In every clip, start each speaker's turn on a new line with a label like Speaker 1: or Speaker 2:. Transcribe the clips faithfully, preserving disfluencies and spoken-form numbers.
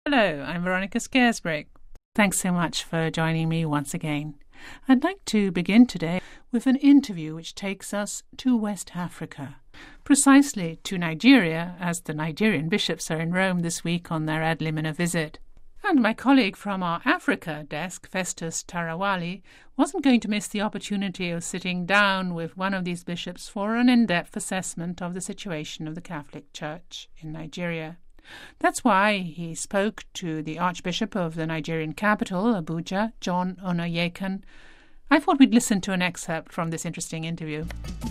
Speaker 1: Hello, I'm Veronica Scaresbrick. Thanks so much for joining me once again. I'd like to begin today with an interview which takes us to West Africa, precisely to Nigeria, as the Nigerian bishops are in Rome this week on their ad limina visit. And my colleague from our Africa desk, Festus Tarawali, wasn't going to miss the opportunity of sitting down with one of these bishops for an in-depth assessment of the situation of the Catholic Church in Nigeria. That's why he spoke to the Archbishop of the Nigerian capital, Abuja, John Onayekan. I thought we'd listen to an excerpt from this interesting interview.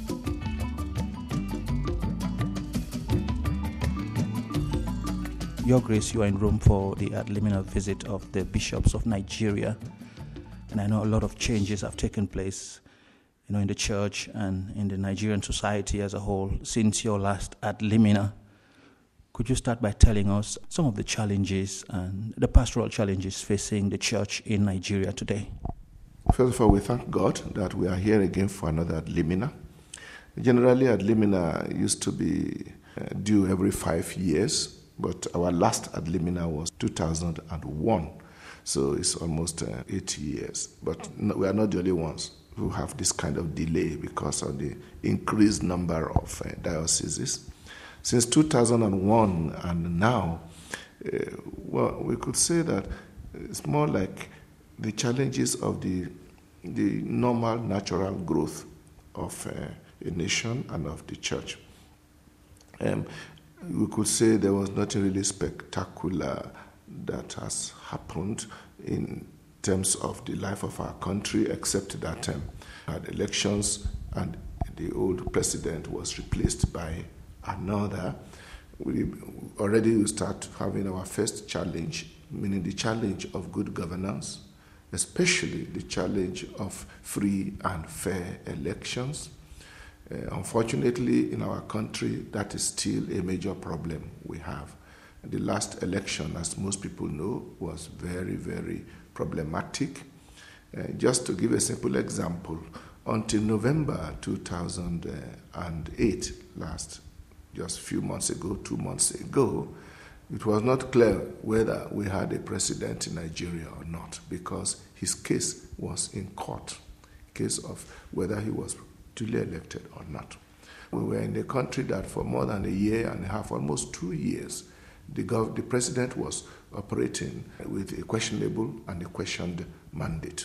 Speaker 2: Your Grace, you are in Rome for the ad limina visit of the bishops of Nigeria. And I know a lot of changes have taken place, you know, in the church and in the Nigerian society as a whole since your last ad limina. Could you start by telling us some of the challenges and the pastoral challenges facing the church in Nigeria today?
Speaker 3: First of all, we thank God that we are here again for another ad limina. Generally, ad limina used to be uh, due every five years. But our last ad limina was two thousand one, so it's almost uh, eight years. But no, we are not the only ones who have this kind of delay because of the increased number of uh, dioceses. Since two thousand one and now, uh, well, we could say that it's more like the challenges of the the normal, natural growth of uh, a nation and of the church. Um, We could say there was nothing really spectacular that has happened in terms of the life of our country, except that um, we had elections and the old president was replaced by another. We already start having our first challenge, meaning the challenge of good governance, especially the challenge of free and fair elections. Uh, unfortunately, in our country, that is still a major problem we have. The last election, as most people know, was very, very problematic. Uh, just to give a simple example, until November two thousand eight, last, just a few months ago, two months ago, it was not clear whether we had a president in Nigeria or not, because his case was in court, case of whether he was duly elected or not. We were in a country that for more than a year and a half, almost two years, the, gov- the president was operating with a questionable and a questioned mandate.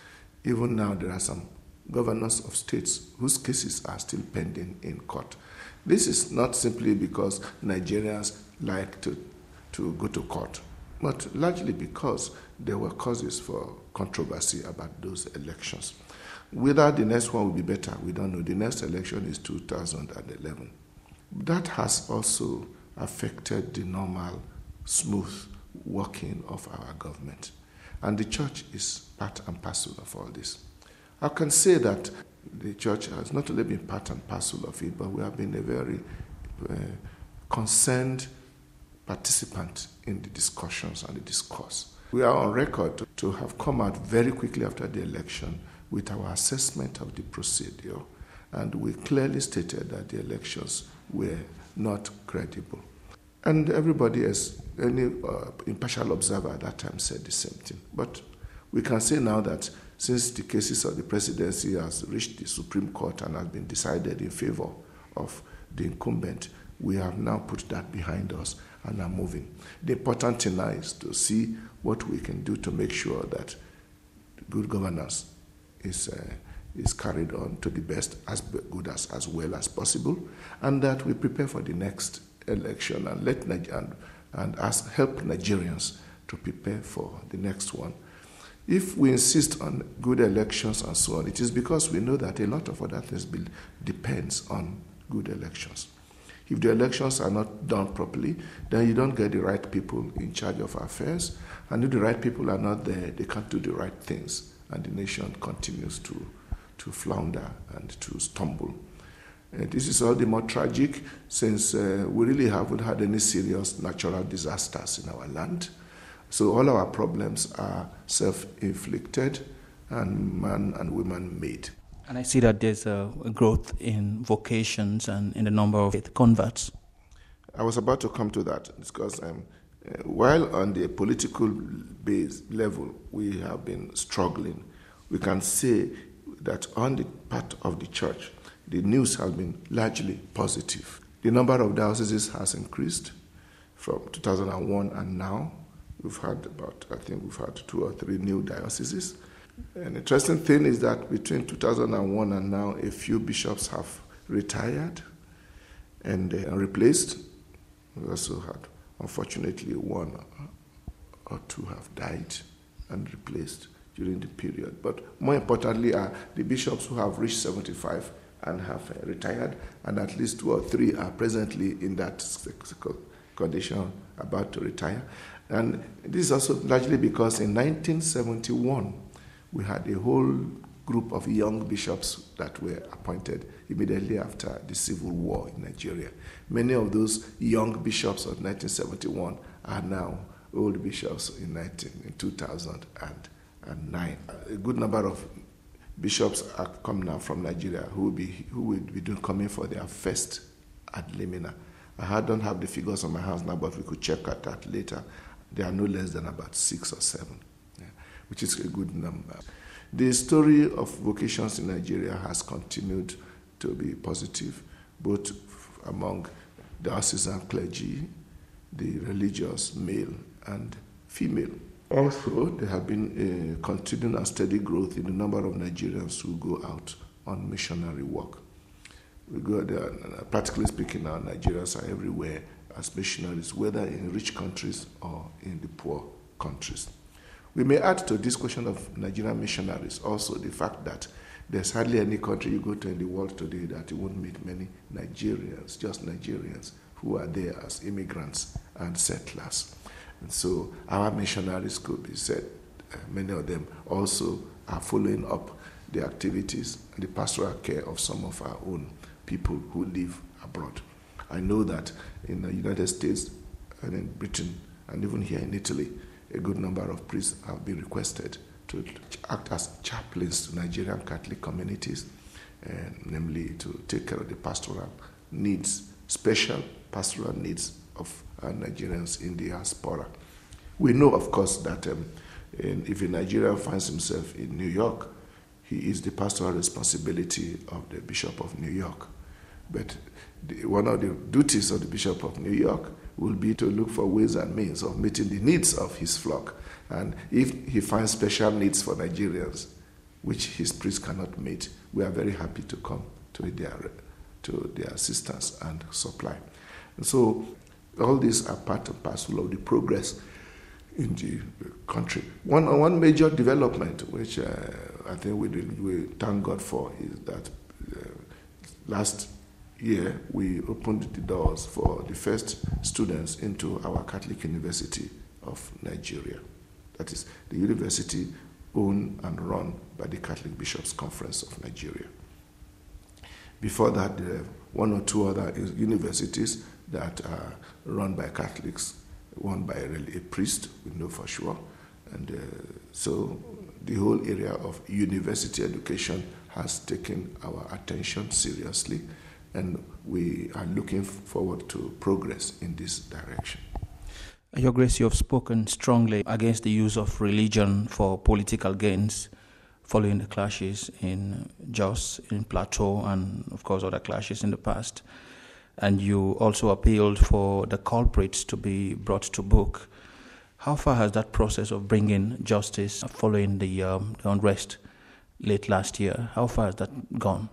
Speaker 3: Even now, there are some governors of states whose cases are still pending in court. This is not simply because Nigerians like to, to go to court, but largely because there were causes for controversy about those elections. Whether the next one will be better, we don't know. The next election is two thousand eleven. That has also affected the normal, smooth working of our government. And the church is part and parcel of all this. I can say that the church has not only been part and parcel of it, but we have been a very uh, concerned participant in the discussions and the discourse. We are on record to, to have come out very quickly after the election with our assessment of the procedure, and we clearly stated that the elections were not credible. And everybody, as any uh, impartial observer at that time, said the same thing. But we can say now that since the cases of the presidency has reached the Supreme Court and has been decided in favor of the incumbent, we have now put that behind us and are moving. The important thing now is to see what we can do to make sure that good governance is uh, is carried on to the best, as good as, as well as possible, and that we prepare for the next election and let and, and ask, help Nigerians to prepare for the next one. If we insist on good elections and so on, it is because we know that a lot of other things be, depends on good elections. If the elections are not done properly, then you don't get the right people in charge of affairs, and if the right people are not there, they can't do the right things, and the nation continues to, to flounder and to stumble. Uh, this is all the more tragic since uh, we really haven't had any serious natural disasters in our land. So all our problems are self-inflicted and man and woman made.
Speaker 2: And I see that there's a growth in vocations and in the number of converts.
Speaker 3: I was about to come to that because um, Uh, while on the political base level we have been struggling, we can say that on the part of the church, the news has been largely positive. The number of dioceses has increased from two thousand one and now. We've had about, I think we've had two or three new dioceses. An interesting thing is that between two thousand one and now, a few bishops have retired and uh, replaced. We also had, unfortunately, one or two have died and replaced during the period. But more importantly are the bishops who have reached seventy-five and have uh, retired, and at least two or three are presently in that condition, about to retire. And this is also largely because in nineteen seventy-one, we had a whole group of young bishops that were appointed immediately after the Civil War in Nigeria. Many of those young bishops of nineteen seventy-one are now old bishops in, nineteen, in two thousand nine. A good number of bishops are come now from Nigeria who will be, who will be doing, coming for their first ad limina. I don't have the figures on my house now, but we could check at that later. There are no less than about six or seven, yeah, which is a good number. The story of vocations in Nigeria has continued to be positive, both among diocesan clergy, the religious, male and female. Also, there have been a continued and steady growth in the number of Nigerians who go out on missionary work. We go there, practically speaking, now Nigerians are everywhere as missionaries, whether in rich countries or in the poor countries. We may add to this question of Nigerian missionaries also the fact that there's hardly any country you go to in the world today that you won't meet many Nigerians, just Nigerians, who are there as immigrants and settlers. And so our missionaries could be said, uh, many of them also are following up the activities and the pastoral care of some of our own people who live abroad. I know that in the United States and in Britain and even here in Italy, a good number of priests have been requested to act as chaplains to Nigerian Catholic communities, uh, namely to take care of the pastoral needs, special pastoral needs of uh, Nigerians in the diaspora. We know, of course, that um, if a Nigerian finds himself in New York, he is the pastoral responsibility of the Bishop of New York. But the, one of the duties of the Bishop of New York will be to look for ways and means of meeting the needs of his flock. And if he finds special needs for Nigerians, which his priests cannot meet, we are very happy to come to their, to their assistance and supply. And so all these are part and parcel of the progress in the country. One, one major development, which uh, I think we, we thank God for, is that uh, last year we opened the doors for the first students into our Catholic University of Nigeria. That is the university owned and run by the Catholic Bishops' Conference of Nigeria. Before that, there were one or two other universities that are run by Catholics, one by a, a priest, we know for sure. And uh, so the whole area of university education has taken our attention seriously, and we are looking forward to progress in this direction.
Speaker 2: Your Grace, you have spoken strongly against the use of religion for political gains following the clashes in Jos, in Plateau, and of course other clashes in the past. And you also appealed for the culprits to be brought to book. How far has that process of bringing justice following the, um, the unrest late last year, how far has that gone?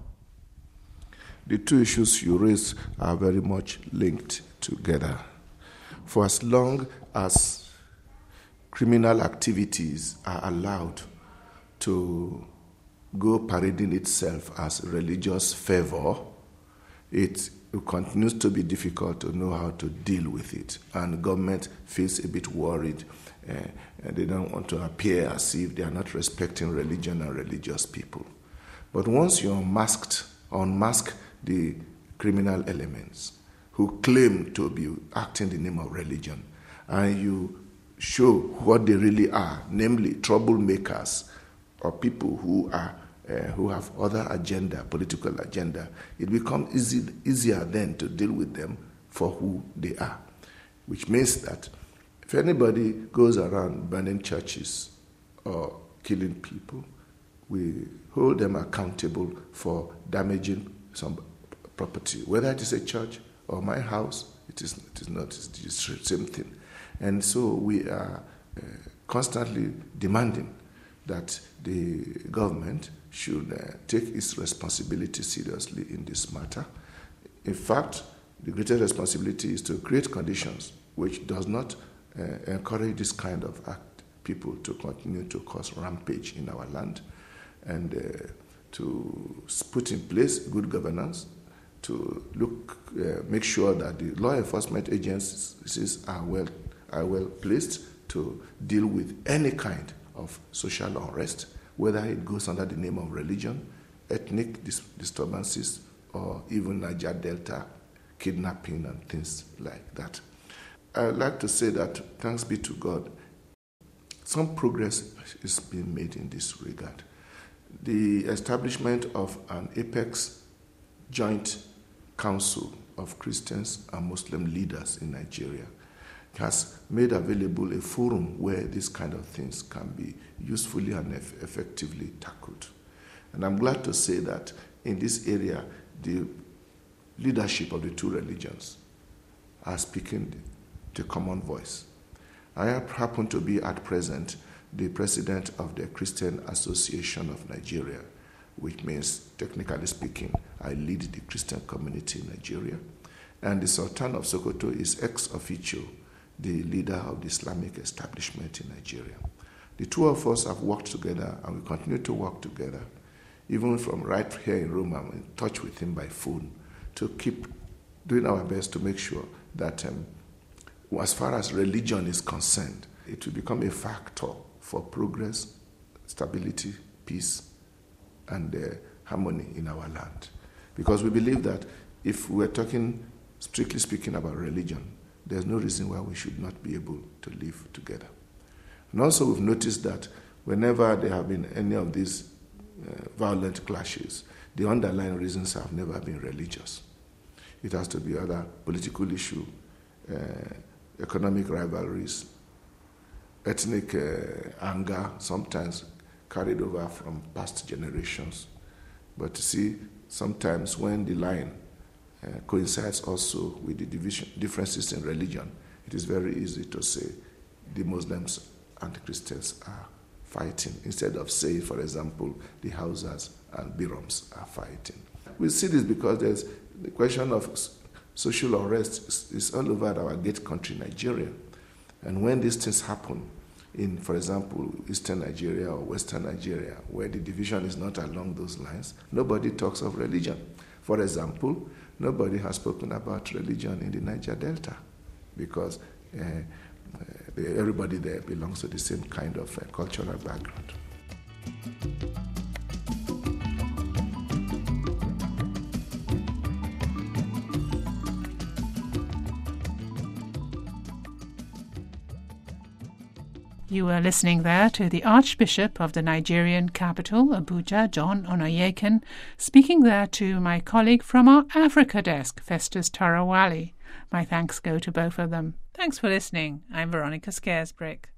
Speaker 3: The two issues you raised are very much linked together. For as long as criminal activities are allowed to go parading itself as religious fervor, it continues to be difficult to know how to deal with it. And the government feels a bit worried. Uh, and they don't want to appear as if they are not respecting religion and religious people. But once you unmasked, unmask the criminal elements who claim to be acting in the name of religion, and you show what they really are, namely troublemakers or people who are uh, who have other agenda, political agenda, it becomes easy, easier then to deal with them for who they are, which means that If anybody goes around burning churches or killing people, we hold them accountable for damaging some property. Whether it is a church or my house, it is, it is not, it's the same thing. And so we are uh, constantly demanding that the government should uh, take its responsibility seriously in this matter. In fact, the greatest responsibility is to create conditions which does not uh, encourage this kind of act, people to continue to cause rampage in our land, and uh, to put in place good governance, to look, uh, make sure that the law enforcement agencies are well, are well placed to deal with any kind of social unrest, whether it goes under the name of religion, ethnic dis- disturbances, or even Niger Delta kidnapping and things like that. I'd like to say that, thanks be to God, some progress is being made in this regard. The establishment of an apex joint council of Christians and Muslim leaders in Nigeria has made available a forum where these kind of things can be usefully and eff- effectively tackled. And I'm glad to say that in this area, the leadership of the two religions are speaking the common voice. I happen to be at present the president of the Christian Association of Nigeria, which means, technically speaking, I lead the Christian community in Nigeria. And the Sultan of Sokoto is ex officio the leader of the Islamic establishment in Nigeria. The two of us have worked together, and we continue to work together. Even from right here in Rome, I'm in touch with him by phone to keep doing our best to make sure that um, as far as religion is concerned, it will become a factor for progress, stability, peace, and uh, harmony in our land. Because we believe that if we're talking, strictly speaking, about religion, there's no reason why we should not be able to live together. And also we've noticed that whenever there have been any of these uh, violent clashes, the underlying reasons have never been religious. It has to be other political issue, uh, economic rivalries, ethnic uh, anger, sometimes carried over from past generations. But you see, sometimes when the line uh, coincides also with the division, differences in religion, it is very easy to say the Muslims and the Christians are fighting, instead of saying, for example, the Hausas and Biroms are fighting. We see this because there's the question of social unrest is, is all over our gate country, Nigeria. And when these things happen in, for example, Eastern Nigeria or Western Nigeria, where the division is not along those lines, nobody talks of religion. For example, nobody has spoken about religion in the Niger Delta because uh, uh, everybody there belongs to the same kind of uh, cultural background.
Speaker 1: You were listening there to the Archbishop of the Nigerian capital, Abuja, John Onoyekan, speaking there to my colleague from our Africa desk, Festus Tarawali. My thanks go to both of them. Thanks for listening. I'm Veronica Scaresbrick.